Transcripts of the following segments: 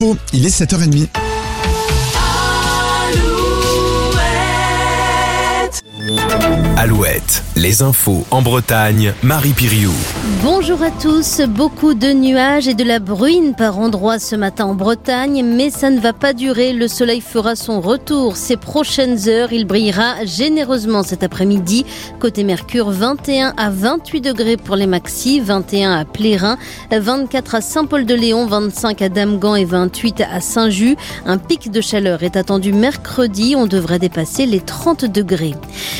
Il est 7h30. Alouette, les infos en Bretagne, Marie Piriou. Bonjour à tous, beaucoup de nuages et de la bruine par endroits ce matin en Bretagne, mais ça ne va pas durer, le soleil fera son retour ces prochaines heures, il brillera généreusement cet après-midi. Côté Mercure, 21 à 28 degrés pour les maxis, 21 à Plérin, 24 à Saint-Paul-de-Léon, 25 à Damgan et 28 à Saint-Just. Un pic de chaleur est attendu mercredi, on devrait dépasser les 30 degrés.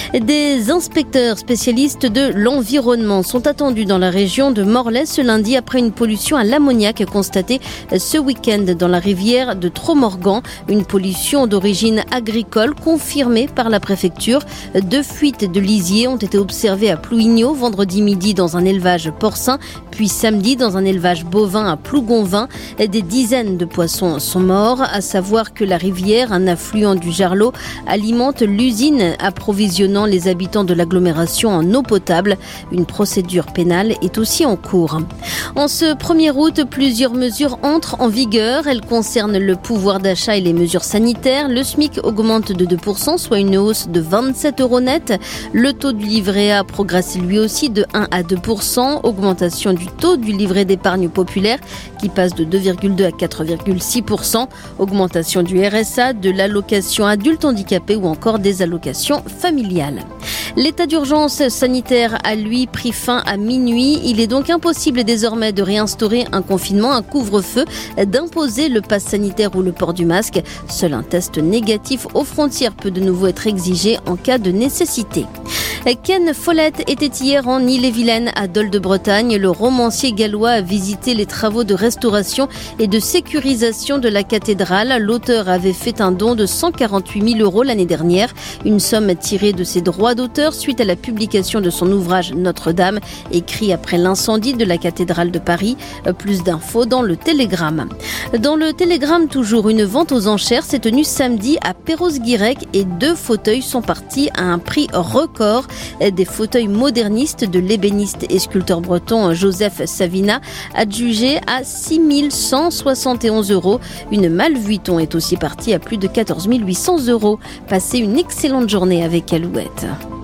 Des inspecteurs spécialistes de l'environnement sont attendus dans la région de Morlaix ce lundi après une pollution à l'ammoniac constatée ce week-end dans la rivière de Tromorgan. Une pollution d'origine agricole confirmée par la préfecture. 2 fuites de lisier ont été observées à Plouigneau vendredi midi dans un élevage porcin, puis samedi dans un élevage bovin à Plougonvin. Des dizaines de poissons sont morts. À savoir que la rivière, un affluent du Jarlot, alimente l'usine approvisionnant les habitants de l'agglomération en eau potable. Une procédure pénale est aussi en cours. En ce 1er août, plusieurs mesures entrent en vigueur. Elles concernent le pouvoir d'achat et les mesures sanitaires. Le SMIC augmente de 2%, soit une hausse de 27 € net. Le taux du livret A progresse lui aussi de 1 à 2%. Augmentation du taux du livret d'épargne populaire qui passe de 2,2 à 4,6%. Augmentation du RSA, de l'allocation adulte handicapé ou encore des allocations familiales. L'état d'urgence sanitaire a lui pris fin à minuit. Il est donc impossible désormais de réinstaurer un confinement, un couvre-feu, d'imposer le pass sanitaire ou le port du masque. Seul un test négatif aux frontières peut de nouveau être exigé en cas de nécessité. Ken Follett était hier en Ille-et-Vilaine à Dol de Bretagne. Le romancier gallois a visité les travaux de restauration et de sécurisation de la cathédrale. L'auteur avait fait un don de 148 000 € l'année dernière, une somme tirée de ses droits d'auteur suite à la publication de son ouvrage Notre-Dame, écrit après l'incendie de la cathédrale de Paris. Plus d'infos dans le Télégramme. Dans le Télégramme, toujours, une vente aux enchères s'est tenue samedi à Perros-Guirec et 2 fauteuils sont partis à un prix record. Des fauteuils modernistes de l'ébéniste et sculpteur breton Joseph Savina, adjugés à 6 171 €. Une Malle Vuitton est aussi partie à plus de 14 800 €. Passez une excellente journée avec Alouette.